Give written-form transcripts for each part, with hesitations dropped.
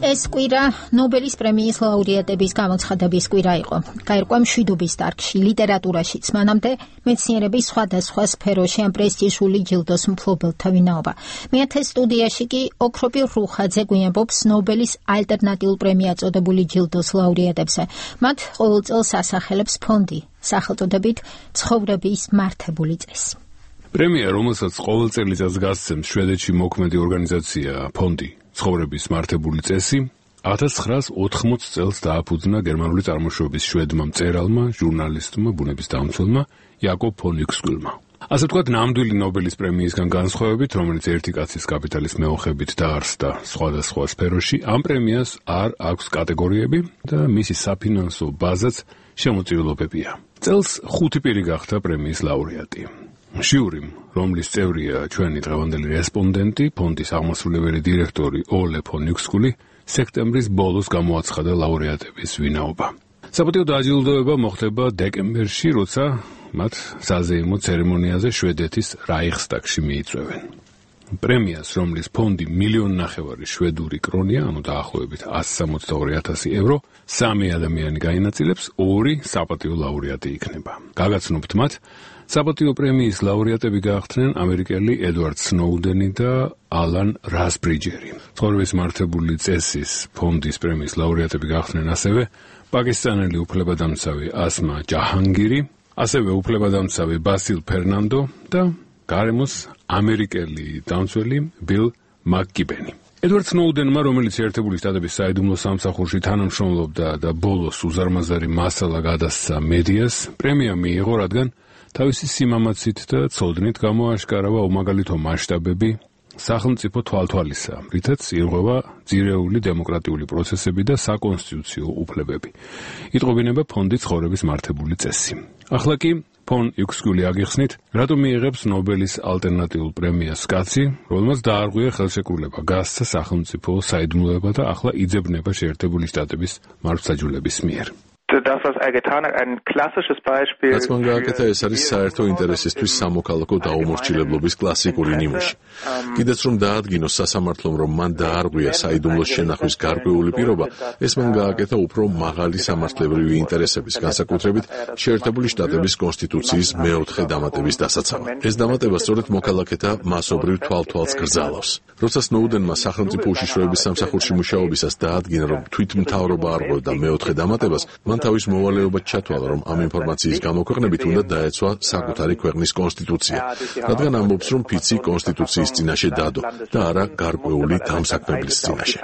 ეს კვირა ნობელის პრემიის ლაურეატების გამოცხადების კვირა იყო. გაირკვა მშვიდობის დარგში, ლიტერატურაშიც, მანამდე მეცნიერების სხვადასხვა სფეროში ამ პრესტიჟული ჯილდოს მფლობელთა ვინაობა. მეათე სტუდიაში კი ოქროპირ რუხაძე გვიამბობს ნობელის ალტერნატიულ პრემია წოდებული ჯილდოს ლაურეატებზე. მათ ყოველ წელს ასახელებს ფონდი, სახელწოდებით ცხოვრების მართებული წესი. პრემია, რომელსაც ყოველ წელიწადს გასცემს შვედეთში მოქმედი ორგანიზაცია ფონდი ცხოვრების მართებული წესი, 1980 წელს დააფუძნა გერმანული წარმოშობის შვედმა მწერალმა, ჟურნალისტმა, ბუნების დამცველმა იაკობ ფონ იუქსკულმა. ასე ვთქვათ, ნამდვილი ნობელის პრემიისგან განსხვავებით, რომელიც ერთი კაცის კაპიტალის მეოხებით დაარსდა სხვადასხვა სფეროში, ამ პრემიას არ აქვს კატეგორიები და მისი საფინანსო ბაზაც შემოწირულობებია. წელს 5 პირი გახდა პრემიის ლაურეატი. ჟიურიმ, რომლის წევრია ჩვენი დღევანდელი რესპონდენტი, ფონდის აღმასრულებელი დირექტორი ოლე ფონ იუქსკული, სექტემბრის ბოლოს გამოაცხადა ლაურეატების ვინაობა. საპატიო დაჯილდოება მოხდება დეკემბერში, როცა მათ საზეიმო ცერემონიაზე შვედეთის რაიხსტაგში მიიწვევენ. პრემიას, რომლის ფონდი 1,5 მილიონი შვედური კრონია, ანუ დაახლოებით 162,000 ევრო, 3 ადამიანი გაინაწილებს, 2 საპატიო ლაურეატი იქნება. გაგაცნობთ მათ, საპატიო პრემიის ლაურეატები გაახდნენ ამერიკელი ედვარდ სნოუდენი და ალან რასბრიჯერი. ცხოვრების მართებული წესის ფონდის პრემიის ლაურეატები გაახდნენ ასევე პაკისტანელი უფლებადამცავი ასმა ჯაჰანგირი, ასევე უფლებადამცავი ბასილ ფერნანდო და გარემოს ამერიკელი დამცველი ბილ მაკკიბენი. ედვარდ სნოუდენმა, რომელიც ერთებული შტატების საიდუმლო სამსახურში თანამშრომლობდა და ბოლოს უზარმაზარი მასალა გადასცა მედიას, პრემია მიიღო, რადგან თავისი სიმამაცით და ცოდნით გამოაშკარავა უმაგალითო მასშტაბები სახელმწიფო თვალთვალისა, რითაც ირღვევა ძირეული დემოკრატიული პროცესები და საკონსტიტუციო უფლებები. იტყობინება ფონდის ცხოვრების მართებული წესი. ახლა კი ფონ იუქსკული აგიხსნით, რატომ მიიღებს ნობელის ალტერნატიულ პრემიას კაცი, რომელმაც დაარღვია ხელშეკრულება, გასცა სახელმწიფო საიდუმლოება და ახლა იძებნება შეერთებული შტატების მართლმსაჯულების მიერ. Das, was er getan hat, ein klassisches Beispiel. რაც მან გააკეთა, ეს არის საერთო ინტერესისთვის სამოქალაქო დაუმორჩილებლობის კლასიკური ნიმუში. კიდეც რომ დაადგინოს სასამართლომ, რომ მან დაარღვია საიდუმლოს შენახვის გარკვეული პირობა, ეს მან გააკეთა უფრო მაღალი სამართლებრივი ინტერესების, განსაკუთრებით შეერთებული შტატების კონსტიტუციის მეოთხე დამატების დასაცავად. ეს დამატება სწორედ მოქალაქეთა მასობრივ თვალთვალს გრძალავს. როცა სნოუდენმა სახელმწიფო უშიშროების სამსახურში მუშაობისას დაადგინა, რომ თვითმთავრობა არღვევდა მეოთხე დამატებას, მან თავის მოვალეობა ჩათვალა, რომ ამ ინფორმაციის გამოქვეყნებით უნდა დაეცვა საკუთარი ქვეყნის კონსტიტუცია, რადგან ამბობს, რომ ფიცი კონსტიტუციის წინაშე დადო და არა გარკვეული დამსაქმებლის წინაშე.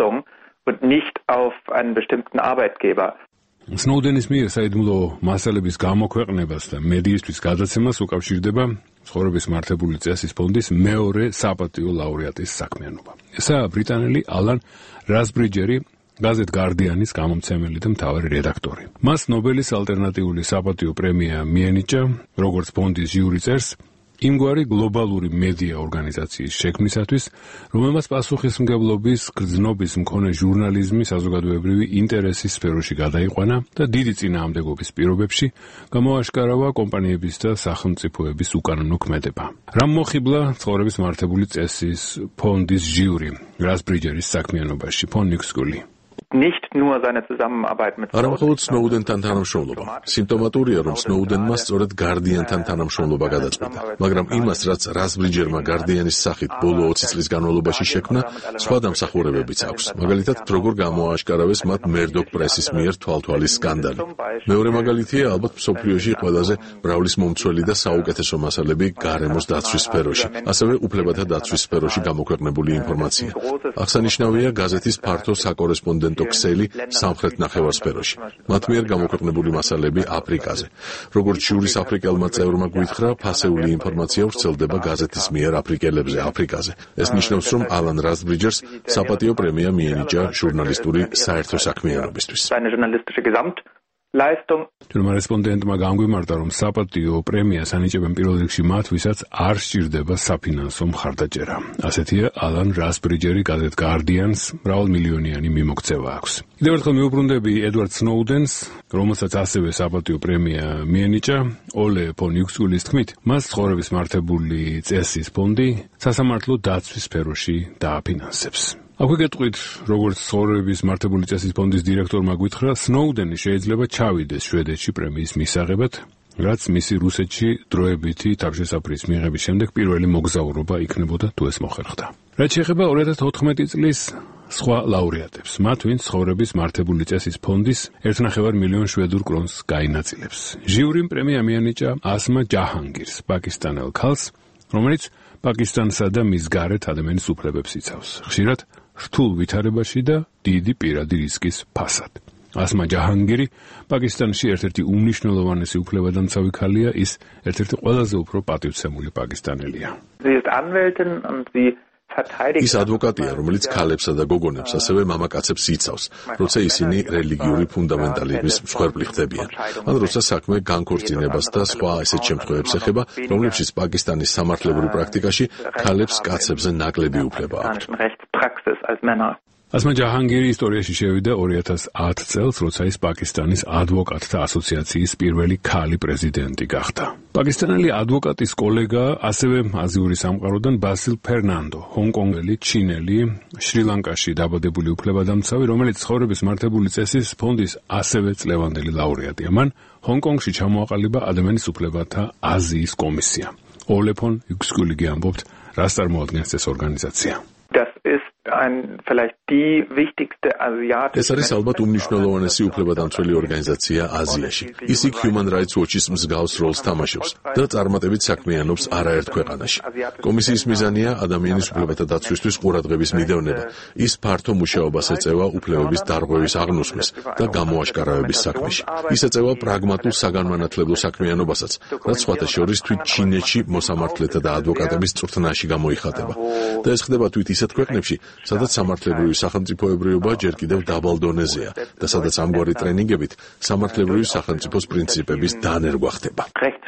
სნოუდენის მიერ საიდუმლო მასალების გამოქვეყნებას და მედიისთვის გადაცემას უკავშირდება ცხოვრების მართებული წესის ფონდის მეორე საპატიო ლაურეატის საქმიანობა. ესაა ბრიტანელი ალან რასბრიჯერი, გაზეთ გარდიანის გამომცემელი და მთავარი რედაქტორი. მას ნობელის ალტერნატიული საპატიო პრემია მიენიჭა, როგორც ფონდის ჟიური წერს, იმგვარი გლობალური მედია ორგანიზაციის შექმნისათვის, რომელმაც პასუხისმგებლობის, გრძნობის მქონე ჟურნალიზმი საზოგადოებრივი ინტერესის სფეროში გადაიყვანა და დიდი წინააღმდეგობის პირობებში გამოაშკარავა კომპანიების და სახელმწიფოების უკანონო ქმედება. რამ მოხიბლა ცხოვრების მართებული წესის ფონდის ჟიური რასბრიჯერის საქმიანობაში, ფონ იუქსკული. არა მხოლოდ სნოუდენთან თანამშრომლობა. სიმპტომატურია, რომ სნოუდენმა სწორედ გარდიანთან თანამშრომლობა გადაწყვიტა, მაგრამ იმას, რაც რასბრიჯერმა გარდიანის სახით ბოლო 20 წლის განმავლობაში შექმნა, სხვა დამსახურებებიც აქვს. მაგალითად, როგორ გამოააშკარავეს მათ მერდოკ პრესის მიერ თვალთვალის სკანდალი. მეორე მაგალითია ალბათ მსოფლიოში ყველაზე მრავლის მომცველი და საუკეთესო მასალები გარემოს დაცვის სფეროში, ასევე უფლებათა დაცვის სფეროში გამოქვეყნებული ინფორმაცია. აღსანიშნავია გაზეთის ფართო საკორესპონდენტო ქსელი სამხრეთ ნახევარსფეროში. მათ მიერ გამოქვეყნებული მასალები აფრიკაზე. როგორც ჟურის აფრიკელმა წევრმა გვითხრა, ფასეული ინფორმაცია ვრცელდება გაზეთის მიერ აფრიკელებზე აფრიკაზე. ეს ნიშნავს, რომ ალან რასბრიჯერს საპატიო პრემია მიენიჭა ჟურნალისტური საერთო საქმიანობისთვის. ჩვენმა რესპონდენტმა განგვიმარტა, რომ საპატიო პრემიას ანიჭებენ პირველ რიგში მათ, ვისაც არ სჭირდება საფინანსო მხარდაჭერა. ასეთია ალან რასბრიჯერი, გაზეთ გარდიანს მრავალმილიონიანი მიმოქცევა აქვს. კიდევ ერთხელ მიუბრუნდები ედვარდ სნოუდენს, რომელსაც ასევე საპატიო პრემია მიენიჭა, ოლე ფონ იუქსკულის თქმით, მას ცხოვრების მართებული წესის ფონდი სასამართლო დაცვის სფეროში დააფინანსებს. აქვე გეტყვით, როგორც ცხოვრების მართებული წესის ფონდის დირექტორმა გითხრა, სნოუდენი შეიძლება ჩავიდეს შვედეთში პრემიის მისაღებად, რაც მისი რუსეთში დროებითი თავშესაფრის მიღების შემდეგ პირველი მოგზაურობა იქნებოდა თუ ეს მოხერხდა. რაც შეეხება 2014 წლის სხვა ლაურეატებს, მათ ვინც ცხოვრების მართებული წესის ფონდის 1,5 მილიონ შვედურ კრონს გაინაწილებს. ჟიურიმ პრემია მიანიჭა ასმა ჯაჰანგირს, პაკისტანელ ქალს, რომელიც პაკისტანსა და მის გარეთ ადამიანის უფლებებს იცავს. ხშირად რთულ ვითარებაში და დიდი პირადი რისკის ფასად. ასმა ჯაჰანგირი პაკისტანში ერთ-ერთი უმნიშვნელოვანესი უფლებადამცავი ქალია, ის ერთ-ერთი ყველაზე უფრო პატივცემული პაკისტანელია. ის ადვოკატია, რომელიც ქალებსა და გოგონებს, ასევე მამაკაცებს იცავს, როცა ისინი რელიგიური ფუნდამენტალიზმის მსხვერპლი ხდებიან, ან როცა საქმე განქორწინებას და სხვა ესეთ შემთხვევებს ეხება, რომლებშიც პაკისტანის სამართლებრივ პრაქტიკაში ქალებს კაცებზე ნაკლები უფლება აქვთ. ასმა ჯაჰანგირი ისტორიაში შევიდა 2010 წელს, როცა ის პაკისტანის ადვოკატთა ასოციაციის პირველი ქალი პრეზიდენტი გახდა. პაკისტანელი ადვოკატის კოლეგა, ასევე აზიური სამყაროდან ბასილ ფერნანდო, ჰონკონგელი, ჩინელი, შრი-ლანკაში დაბადებული უფლებადამცავი, რომელიც ცხოვრების მართებული წესის ფონდის ასევე წლევანდელი ლაურეატია. მან ჰონკონგში ჩამოაყალიბა ადამიანის უფლებათა აზიის კომისია. ოლეფონ იუქსკულიგი ამბობთ, რას წარმოადგენს ეს ორგანიზაცია. ეს არის ალბათ უმნიშვნელოვანესი უფლებადამცველი ორგანიზაცია აზიაში. ის იქ Human Rights Watch-ის მსგავს როლს თამაშობს და წარმატებით საქმიანობს არაერთ ქვეყანაში. კომისიის მიზანია ადამიანის უფლებათა დაცვისთვის ყურადღების მიდევნება. ის ფართო მუშაობას ეწევა უფლებების დარღვევის აღნუსხმის და გამოაშკარავების საქმეში. ის ეწევა პრაგმატულ საგანმანათლებლო საქმიანობასაც, რაც სხვათა შორის თვით ჩინეთში მოსამართლეთა და ადვოკატების წვრთნაში გამოიხატება. და ეს ხდება თვით ისეთ ქვეყნებში, სადაც სამართლებრივი სახელმწიფოებრიობა ჯერ კიდევ დაბალ დონეზეა და სადაც ამგვარი ტრენინგებით სამართლებრივი სახელმწიფოს პრინციპების დანერგვა ხდება.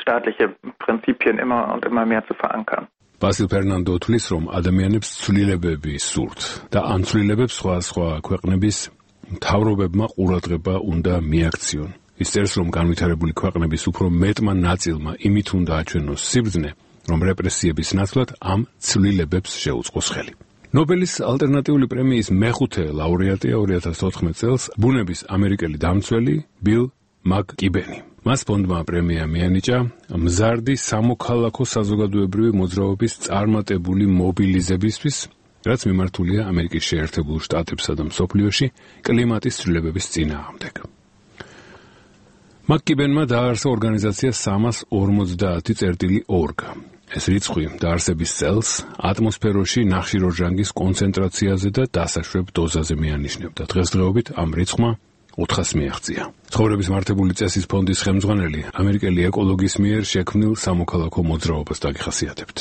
ბასილ ფერნანდო თვლის, რომ ადამიანებს ცვლილებები სურთ და ამ ცვლილებებს სხვა ქვეყნების მთავრობებმა ყურადღება უნდა მიაქციონ. ის წერს, რომ განვითარებული ქვეყნების უფრო მეტმა ნაწილმა იმით უნდა აჩვენოს სიბრძნე, რომ რეპრესიების ნაცვლად ამ ცვლილებებს შეუწყოს ხელი. ნობელის ალტერნატიული პრემიის მეხუთე ლაურეატია 2014 წელს ბუნების ამერიკელი დამცველი ბილ მაკ-კიბენი. მას ფონდმა პრემია მიანიჭა მზარდი სამოქალაქო საზოგადოებრივი მოძრაობის წარმატებული მობილიზებისთვის, რაც მიმართულია ამერიკის შეერთებულ შტატებსა და მსოფლიოში კლიმატის ცვლილებების წინააღმდეგ. მაკ-კიბენმა დააარსა ორგანიზაცია 350.org. ეს რიცხვი დაარსების წელს ატმოსფეროში ნახშირორჟანგის კონცენტრაციაზე და დასაშვებ დოზაზე მიანიშნებდა. დღესდღეობით ამ რიცხვმა 400 მიაღწია. ცხოვრების მართებული წესის ფონდის ხელმძღვანელი ამერიკელი ეკოლოგის მიერ შექმნილ სამოქალაქო მოძრაობას დაგიხასიათებთ.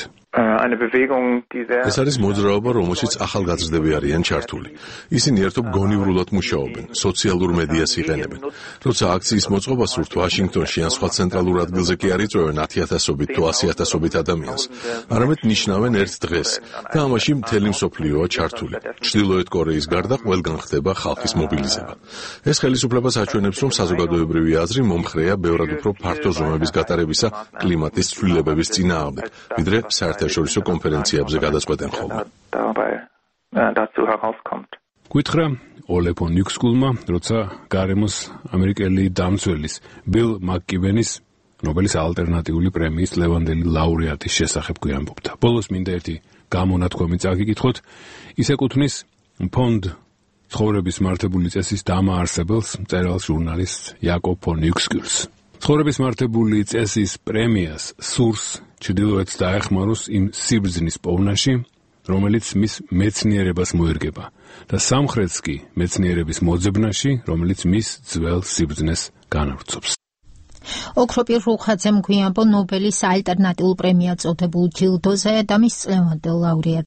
ეს არის მოძრაობა, რომელშიც ახალგაზრდები არიან ჩართული. ისინი ერთობ გონივრულად მუშაობენ, სოციალურ მედიას იყენებენ. როცა აქციის მოწყობა სურთ ვაშინგტონში ან სხვა ცენტრალურ ადგილზე კი არ იწვევენ 10,000-ობით თუ 100,000-ობით ადამიანს, არამედ ნიშნავენ ერთ დღეს და ამაში მთელი მსოფლიოა ჩართული. ჩრდილოეთ კორეის გარდა ყველგან ხდება ხალხის მობილიზება. ეს ხელისუფლებას აჩვენებს, რომ საზოგადოებრივი აზრი მომხრეა ბევრად უფრო ფართო ზომების გატარებისა კლიმატის ცვლილებების წინააღმდეგ, ვიდრე საერთაშორისო კონფერენციებზე გადაწყვეტენ ხოლმე. გითხრა ოლეფონ იუქსკულმა, როცა გარემოს ამერიკელი დამცველის ბილ მაკ-კიბენის ნობელის ალტერნატიული პრემიის ლევანდელი ლაურეატის შესახებ გვიამბობდა. ბოლოს მინდა ერთი გამონათქვამი წაგიკითხოთ, ის ეკუთვნის ფონდ ცხოვრების მართებული წესის დამაარსებელს, მწერალ ჟურნალისტ იაკობ ფონ იუქსკულს. ცხოვრების მართებული წესის პრემიას სურს ჩრდილოეთს დაეხმაროს იმ სიბრძნის პოვნაში, რომელიც მის მეცნიერებას მოერგება და სამხრეთს კი მეცნიერების მოძებნაში, რომელიც მის ძველ სიბრძნეს განავრცობს. ოქროპირ რუხაძემ გვიამბო ნობელის ალტერნატიულ პრემიას წოდებულ ჯილდოზე და მის წლევანდელ ლაურეატ